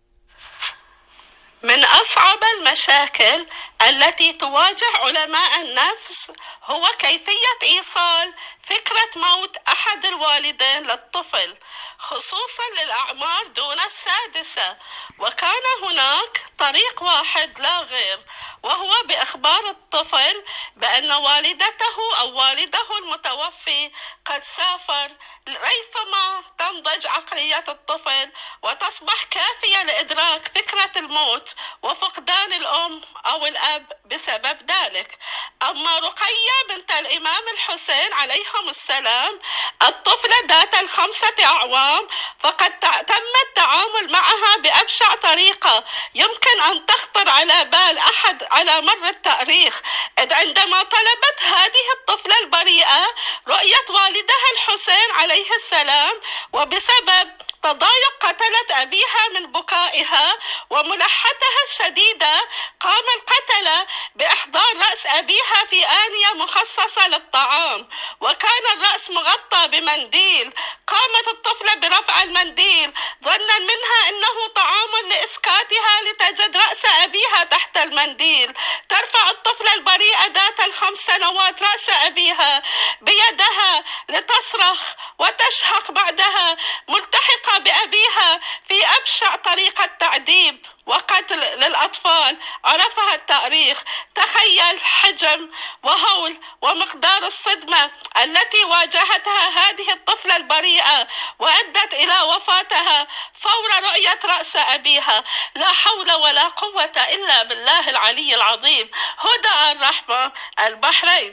من أصعب المشاكل التي تواجه علماء النفس هو كيفية إيصال فكرة موت أحد الوالدين للطفل، خصوصا للأعمار دون السادسة. وكان هناك طريق واحد لا غير، وهو بإخبار الطفل بأن والدته أو والده المتوفي قد سافر، ريثما تنضج عقلية الطفل وتصبح كافية لإدراك فكرة الموت وفقدان الأم أو الأب بسبب ذلك. أما رقية بنت الإمام الحسين عليهم السلام الطفلة ذات الخمسة أعوام فقد تم التعامل معها بأبشع طريقة يمكن أن تخطر على بال أحد على مر التاريخ، إذ عندما طلبت هذه الطفلة البريئة رؤية والدها الحسين عليه السلام وبسبب تضايق قتلت أبيها من بكائها وملحتها الشديدة، قام القتلة بإحضار رأس أبيها في آنية مخصصة للطعام وكان الرأس مغطى بمنديل. قامت الطفلة برفع المنديل ظنا منها أنه طعام لإسكاتها لتجد رأس أبيها تحت المنديل. ترفع الطفلة البريئة ذات الخمس سنوات رأس أبيها بيدها لتصرخ وتشهق بعدها ملتحقة بأبيها في أبشع طريقة تعذيب وقتل للأطفال عرفها التاريخ. تخيل حجم وهول ومقدار الصدمة التي واجهتها هذه الطفلة البريئة وأدت إلى وفاتها فور رؤية رأس أبيها. لا حول ولا قوة إلا بالله العلي العظيم. هدى الرحمة، البحرين.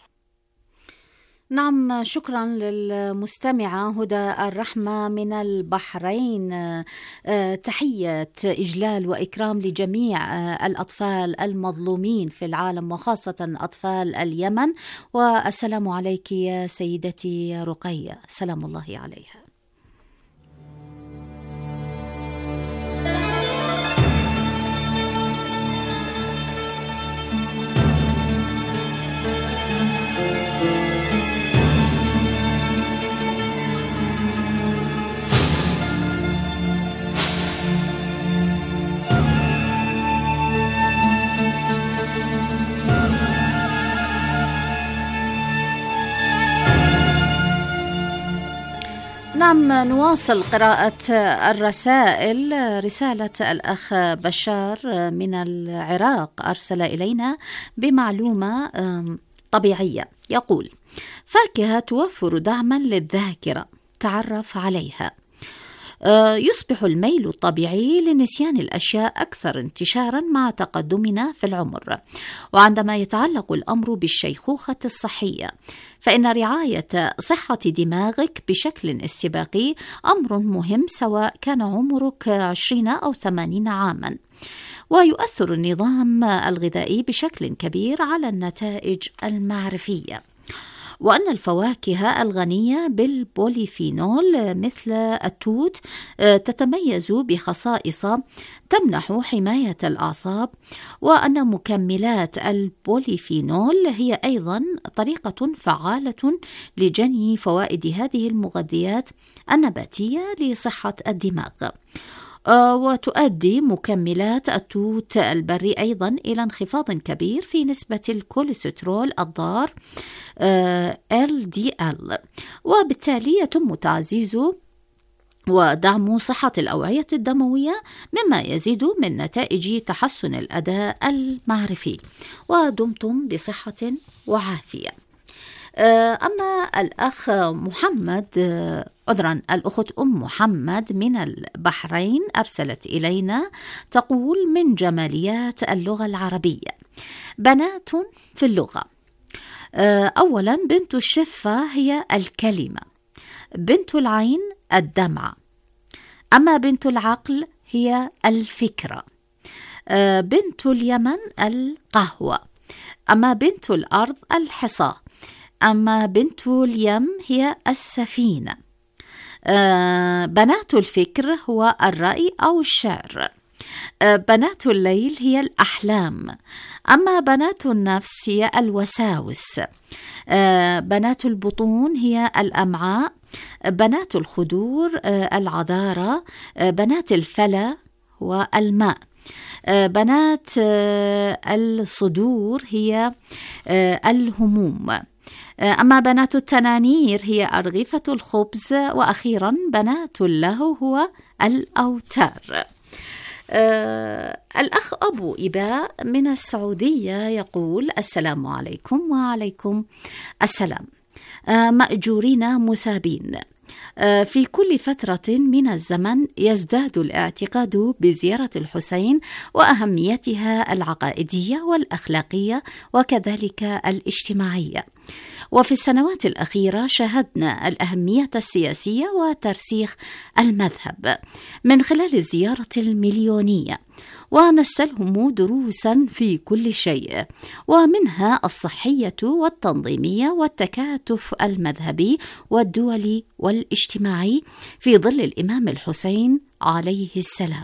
نعم، شكرا للمستمعة هدى الرحمة من البحرين. تحية إجلال وإكرام لجميع الأطفال المظلومين في العالم وخاصة أطفال اليمن، والسلام عليك يا سيدتي رقية، سلام الله عليها. نعم، نواصل قراءة الرسائل. رسالة الأخ بشار من العراق أرسل إلينا بمعلومة طبيعية، يقول: فاكهة توفر دعما للذاكرة، تعرف عليها. يصبح الميل الطبيعي لنسيان الأشياء أكثر انتشارا مع تقدمنا في العمر، وعندما يتعلق الأمر بالشيخوخة الصحية فإن رعاية صحة دماغك بشكل استباقي أمر مهم سواء كان عمرك عشرين أو ثمانين عاما. ويؤثر النظام الغذائي بشكل كبير على النتائج المعرفية، وأن الفواكه الغنية بالبوليفينول مثل التوت تتميز بخصائص تمنح حماية الأعصاب، وأن مكملات البوليفينول هي أيضا طريقة فعالة لجني فوائد هذه المغذيات النباتية لصحة الدماغ. وتؤدي مكملات التوت البري أيضا إلى انخفاض كبير في نسبة الكوليسترول الضار إل دي إل، وبالتالي يتم تعزيز ودعم صحة الأوعية الدموية مما يزيد من نتائج تحسن الأداء المعرفي. ودمتم بصحة وعافية. أما الأخ محمد عذرا الأخت أم محمد من البحرين أرسلت إلينا تقول: من جماليات اللغة العربية بنات في اللغة. أولا، بنت الشفة هي الكلمة، بنت العين الدمعة، أما بنت العقل هي الفكرة، بنت اليمن القهوة، أما بنت الأرض الحصى، أما بنت اليم هي السفينة، بنات الفكر هو الرأي أو الشعر، بنات الليل هي الأحلام، أما بنات النفس هي الوساوس، بنات البطون هي الأمعاء، بنات الخدور العذارى، بنات الفلا والماء، بنات الصدور هي الهموم، أما بنات التنانير هي أرغفة الخبز، وأخيرا بنات اللهو هو الأوتار. آه الأخ أبو إباء من السعودية يقول: السلام عليكم. وعليكم السلام. آه مأجورين مثابين. في كل فترة من الزمن يزداد الاعتقاد بزيارة الحسين وأهميتها العقائدية والأخلاقية وكذلك الاجتماعية. وفي السنوات الأخيرة شاهدنا الأهمية السياسية وترسيخ المذهب من خلال الزيارة المليونية، ونستلهم دروسا في كل شيء، ومنها الصحية والتنظيمية والتكاتف المذهبي والدولي والاجتماعي في ظل الإمام الحسين عليه السلام.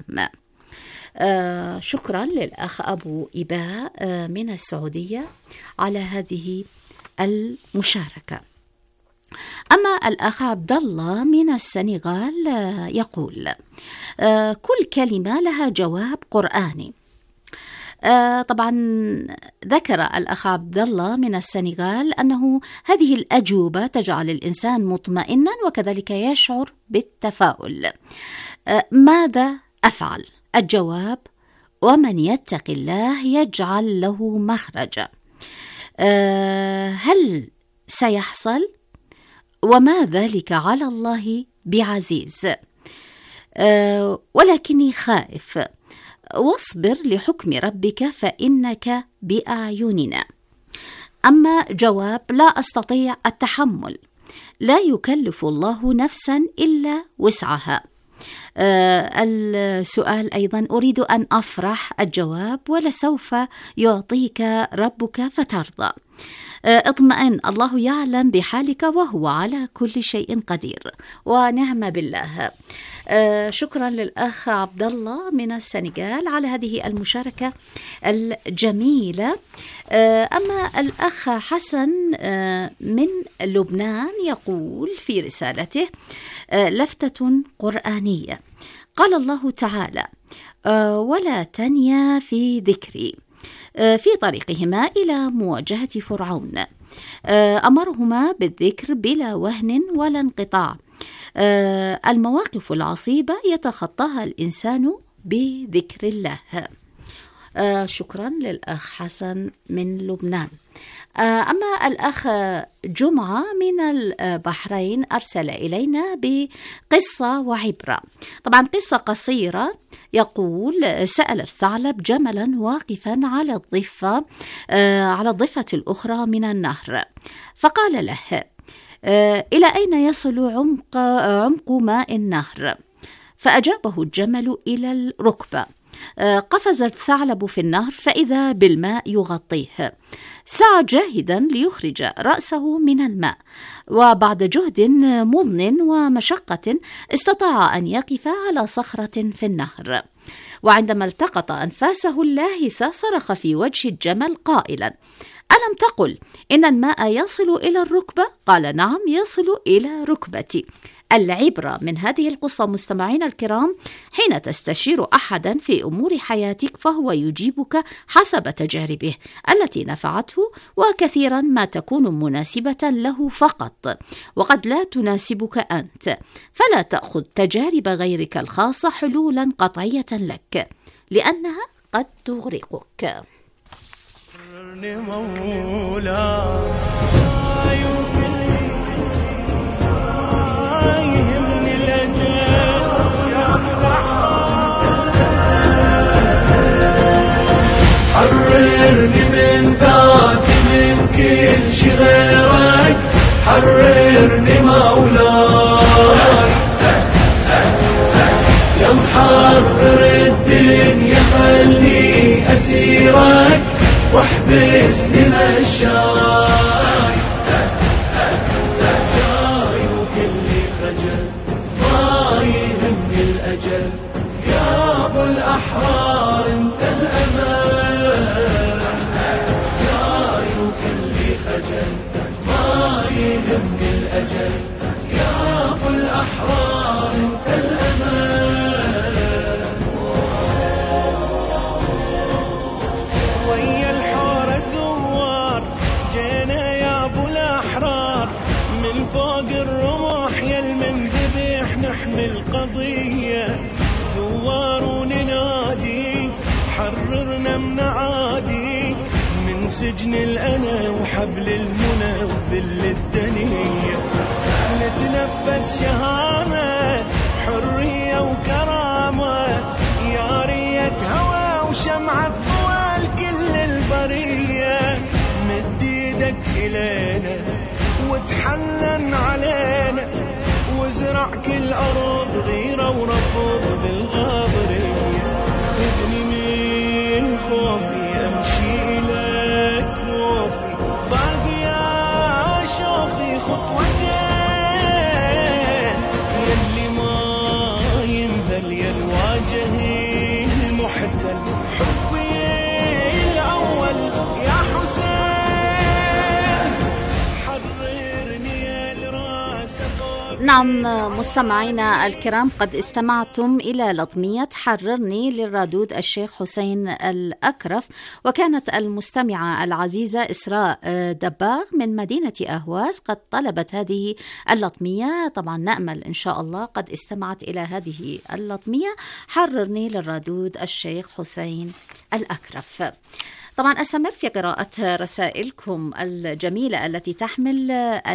آه شكرا للأخ أبو إباء آه من السعودية على هذه المشاركة. أما الأخ عبد الله من السنغال يقول آه كل كلمة لها جواب قرآني. آه طبعا ذكر الأخ عبد الله من السنغال أنه هذه الأجوبة تجعل الإنسان مطمئنا وكذلك يشعر بالتفاؤل. آه ماذا أفعل؟ الجواب: ومن يتق الله يجعل له مخرجا. أه هل سيحصل؟ وما ذلك على الله بعزيز. أه ولكني خائف. واصبر لحكم ربك فإنك بأعيننا. أما جواب: لا أستطيع التحمل، لا يكلف الله نفسا إلا وسعها. آه السؤال أيضا: أريد أن أفرح. الجواب: ولسوف يعطيك ربك فترضى. آه اطمئن، الله يعلم بحالك وهو على كل شيء قدير. ونعم بالله. آه شكرا للأخ عبد الله من السنغال على هذه المشاركة الجميلة. آه أما الأخ حسن آه من لبنان يقول في رسالته آه لفتة قرآنية. قال الله تعالى: آه ولا تنيا في ذكري، آه في طريقهما إلى مواجهة فرعون. آه أمرهما بالذكر بلا وهن ولا انقطاع. آه المواقف العصيبة يتخطاها الإنسان بذكر الله. آه شكرا للأخ حسن من لبنان. آه أما الأخ جمعة من البحرين أرسل إلينا بقصة وعبرة. طبعا قصة قصيرة. يقول: سأل الثعلب جملا واقفا على الضفة آه على الضفة الأخرى من النهر، فقال له: آه إلى أين يصل عمق عمق ماء النهر؟ فأجابه الجمل: إلى الركبة. قفز الثعلب في النهر فإذا بالماء يغطيه. سعى جاهدا ليخرج رأسه من الماء، وبعد جهد مضن ومشقة استطاع أن يقف على صخرة في النهر. وعندما التقط أنفاسه اللاهثة صرخ في وجه الجمل قائلا: ألم تقل إن الماء يصل إلى الركبة؟ قال: نعم، يصل إلى ركبتي. العبرة من هذه القصة مستمعينا الكرام: حين تستشير أحدا في أمور حياتك فهو يجيبك حسب تجاربه التي نفعته، وكثيرا ما تكون مناسبة له فقط، وقد لا تناسبك أنت، فلا تأخذ تجارب غيرك الخاصة حلولا قطعية لك، لأنها قد تغرقك. حررني من ذاتي من كل شي غيرك، حررني مولاي يا محرر الدنيا، خلني أسيرك واحبسني مشاي. جاي وكلي خجل ما يهمني الأجل، يا أبو الأحرار انت الأمان. جاي وكلي خجل ما يهمني الأجل، يا أبو الأحرار انت الأمان. ويا الحارة زوار جينا يا أبو الأحرار، من فوق الرمح يلمن ذبيح نحمل قضية. زوار وننادي حررنا من عادي، من سجن الأنا وحبل المنى وذل الدنيا. نتنا تنفس شهامة حرية وكرامة يا ريت هوى وشمعة طوال كل البرية مد ايدك إلينا وتحنن علينا وازرع كل أرض غيرة ورفض بالغابرية ابني من خوفي أمشي إليك وفي باقي يا شوفي خطوتين يلي ما ينذل يلواجه المحتل حبي الأول يا حسين نعم مستمعينا الكرام، قد استمعتم إلى لطمية حررني للرادود الشيخ حسين الأكرف، وكانت المستمعة العزيزة إسراء دباغ من مدينة أهواز قد طلبت هذه اللطمية. طبعا نأمل إن شاء الله قد استمعت إلى هذه اللطمية حررني للرادود الشيخ حسين الأكرف. طبعا أستمر في قراءة رسائلكم الجميلة التي تحمل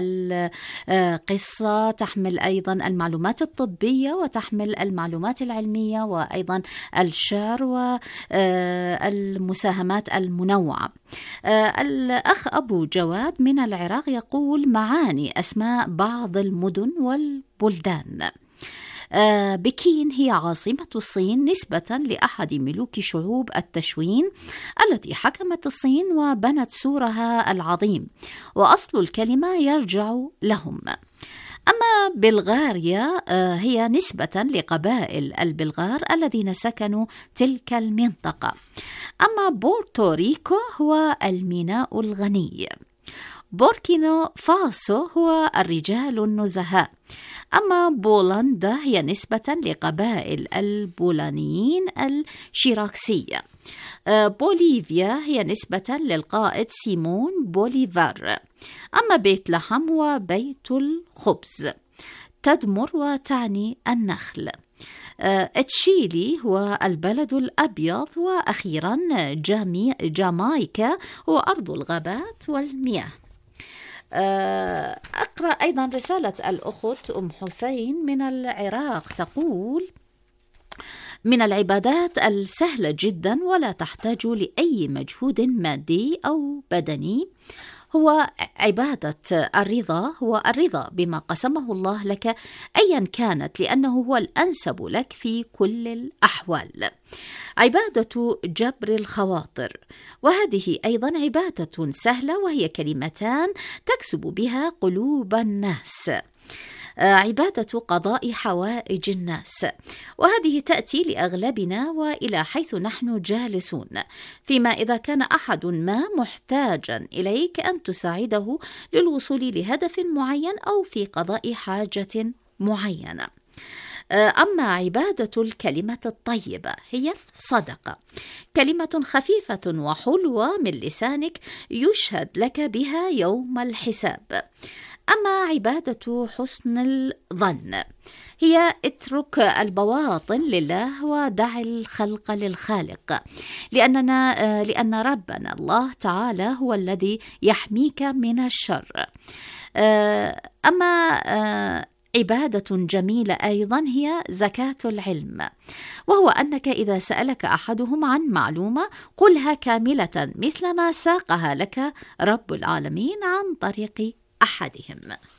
القصة، تحمل أيضا المعلومات الطبية وتحمل المعلومات العلمية وأيضا الشعر والمساهمات المنوعة. الأخ أبو جواد من العراق يقول: معاني أسماء بعض المدن والبلدان. بكين هي عاصمة الصين نسبة لأحد ملوك شعوب التشوين التي حكمت الصين وبنت سورها العظيم، وأصل الكلمة يرجع لهم. أما بلغاريا هي نسبة لقبائل البلغار الذين سكنوا تلك المنطقة. أما بورتوريكو هو الميناء الغني. بوركينا فاسو هو الرجال النزهاء. أما بولندا هي نسبة لقبائل البولانيين الشيراكسية. بوليفيا هي نسبة للقائد سيمون بوليفار. أما بيت لحم هو بيت الخبز. تدمر وتعني النخل. تشيلي هو البلد الأبيض. وأخيرا جامي جامايكا هو أرض الغابات والمياه. أقرأ أيضا رسالة الأخت أم حسين من العراق تقول: من العبادات السهلة جدا ولا تحتاج لأي مجهود مادي أو بدني هو عبادة الرضا، هو الرضا بما قسمه الله لك أيا كانت، لأنه هو الأنسب لك في كل الأحوال. عبادة جبر الخواطر، وهذه أيضا عبادة سهلة، وهي كلمتان تكسب بها قلوب الناس. عبادة قضاء حوائج الناس، وهذه تأتي لأغلبنا وإلى حيث نحن جالسون، فيما إذا كان أحد ما محتاجا إليك أن تساعده للوصول لهدف معين أو في قضاء حاجة معينة. أما عبادة الكلمة الطيبة هي صدقة، كلمة خفيفة وحلوة من لسانك يشهد لك بها يوم الحساب. أما عبادة حسن الظن هي اترك البواطن لله ودع الخلق للخالق، لأننا لأن ربنا الله تعالى هو الذي يحميك من الشر. أما عبادة جميلة أيضا هي زكاة العلم، وهو أنك إذا سألك أحدهم عن معلومة قلها كاملة مثل ما ساقها لك رب العالمين عن طريق أحدهم.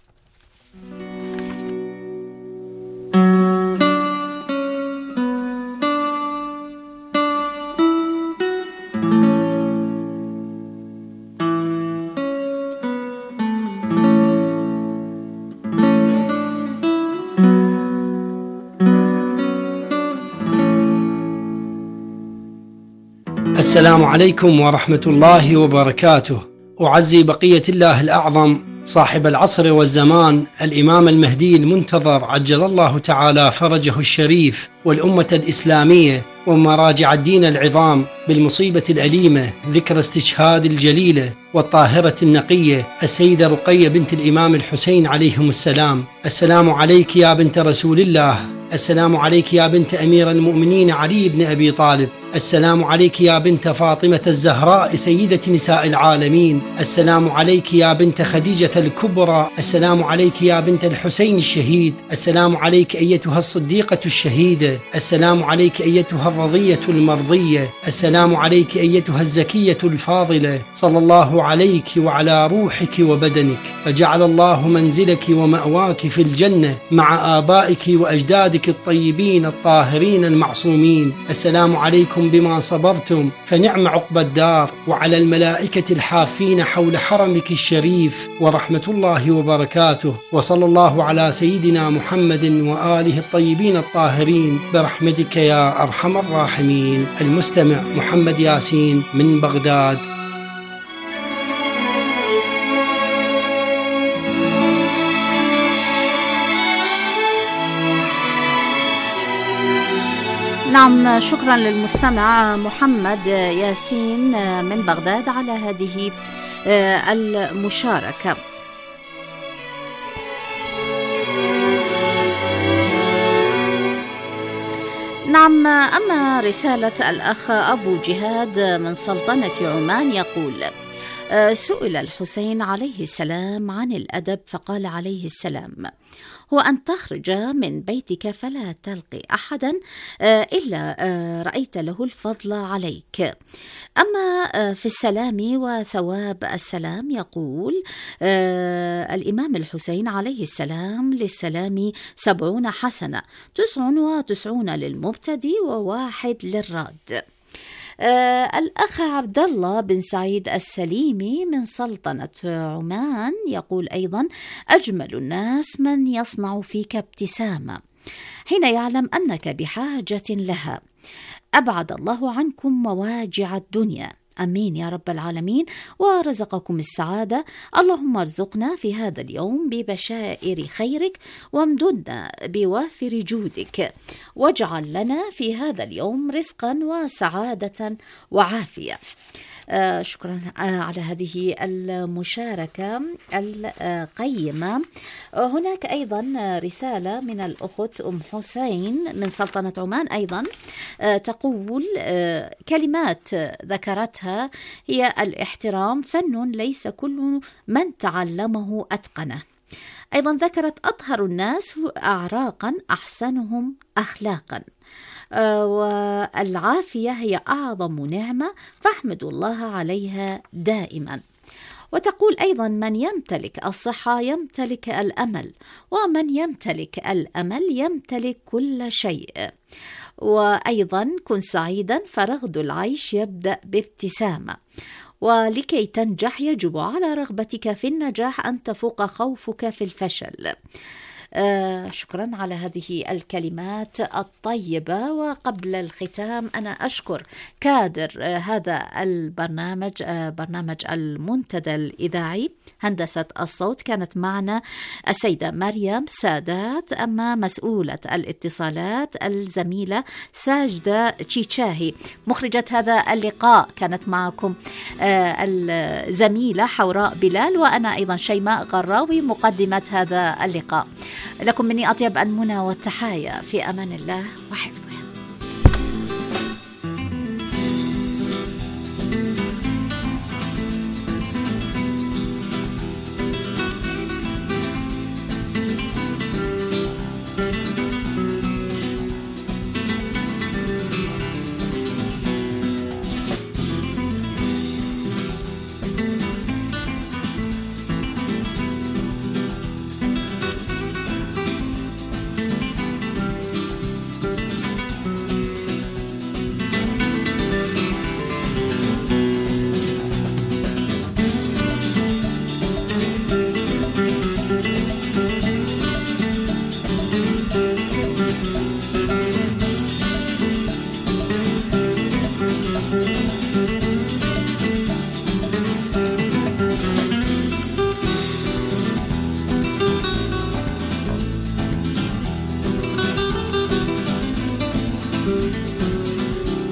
السلام عليكم ورحمة الله وبركاته. أعزي بقية الله الأعظم صاحب العصر والزمان الإمام المهدي المنتظر عجل الله تعالى فرجه الشريف والأمة الإسلامية ومراجع الدين العظام بالمصيبة الأليمة ذكرى استشهاد الجليلة والطاهرة النقية السيدة رقية بنت الإمام الحسين عليهم السلام. السلام عليك يا بنت رسول الله، السلام عليك يا بنت أمير المؤمنين علي بن أبي طالب، السلام عليك يا بنت فاطمة الزهراء سيدة نساء العالمين، السلام عليك يا بنت خديجة الكبرى، السلام عليك يا بنت الحسين الشهيد، السلام عليك أيتها الصديقة الشهيدة، السلام عليك أيتها الرضية المرضية، السلام عليك أيتها الزكية الفاضلة، صلى الله عليك وعلى روحك وبدنك، فجعل الله منزلك ومأواك في الجنة مع آبائك وأجدادك الطيبين الطاهرين المعصومين. السلام عليكم بما صبرتم فنعم عقبى الدار، وعلى الملائكة الحافين حول حرمك الشريف ورحمة الله وبركاته، وصلى الله على سيدنا محمد وآله الطيبين الطاهرين برحمتك يا أرحم الراحمين. المستمع محمد ياسين من بغداد. نعم، شكرا للمستمع محمد ياسين من بغداد على هذه المشاركة. نعم، أما رسالة الأخ أبو جهاد من سلطنة عمان يقول: سئل الحسين عليه السلام عن الأدب فقال عليه السلام: هو أن تخرج من بيتك فلا تلقي أحدا إلا رأيت له الفضل عليك. أما في السلام وثواب السلام يقول الإمام الحسين عليه السلام: للسلام سبعون حسنة، تسع وتسعون للمبتدي وواحد للراد. آه الأخ عبد الله بن سعيد السليمي من سلطنة عمان يقول أيضا: أجمل الناس من يصنع فيك ابتسامة حين يعلم أنك بحاجة لها. أبعد الله عنكم مواجع الدنيا، أمين يا رب العالمين، ورزقكم السعادة. اللهم ارزقنا في هذا اليوم ببشائر خيرك، وامددنا بوافر جودك، واجعل لنا في هذا اليوم رزقا وسعادة وعافية. آه شكرا آه على هذه المشاركة القيمة. آه هناك أيضا رسالة من الأخت أم حسين من سلطنة عمان أيضا آه تقول: آه كلمات ذكرتها هي الاحترام فن ليس كل من تعلمه أتقنه. أيضا ذكرت: أطهر الناس أعراقا أحسنهم أخلاقا، والعافية هي أعظم نعمة فاحمدوا الله عليها دائما. وتقول أيضا: من يمتلك الصحة يمتلك الأمل، ومن يمتلك الأمل يمتلك كل شيء. وأيضا: كن سعيدا فرغد العيش يبدأ بابتسامة، ولكي تنجح يجب على رغبتك في النجاح أن تفوق خوفك في الفشل. آه شكرا على هذه الكلمات الطيبة. وقبل الختام أنا أشكر كادر آه هذا البرنامج آه برنامج المنتدى الإذاعي. هندسة الصوت كانت معنا السيدة مريم سادات، أما مسؤولة الاتصالات الزميلة ساجدة تشيتشاهي. مخرجة هذا اللقاء كانت معكم آه الزميلة حوراء بلال، وأنا أيضا شيماء غراوي مقدمة هذا اللقاء. لكم مني أطيب المنى والتحايا، في أمان الله وحفظه.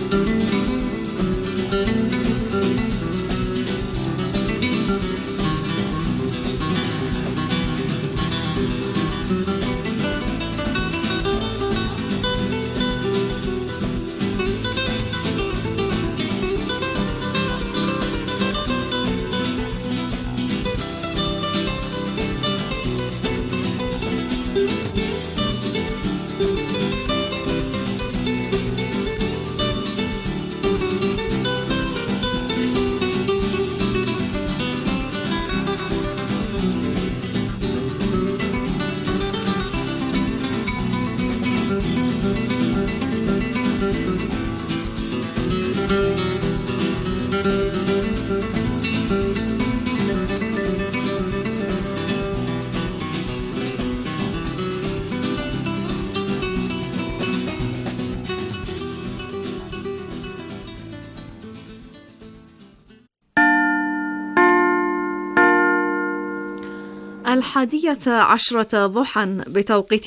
الحادية عشرة ضحى بتوقيت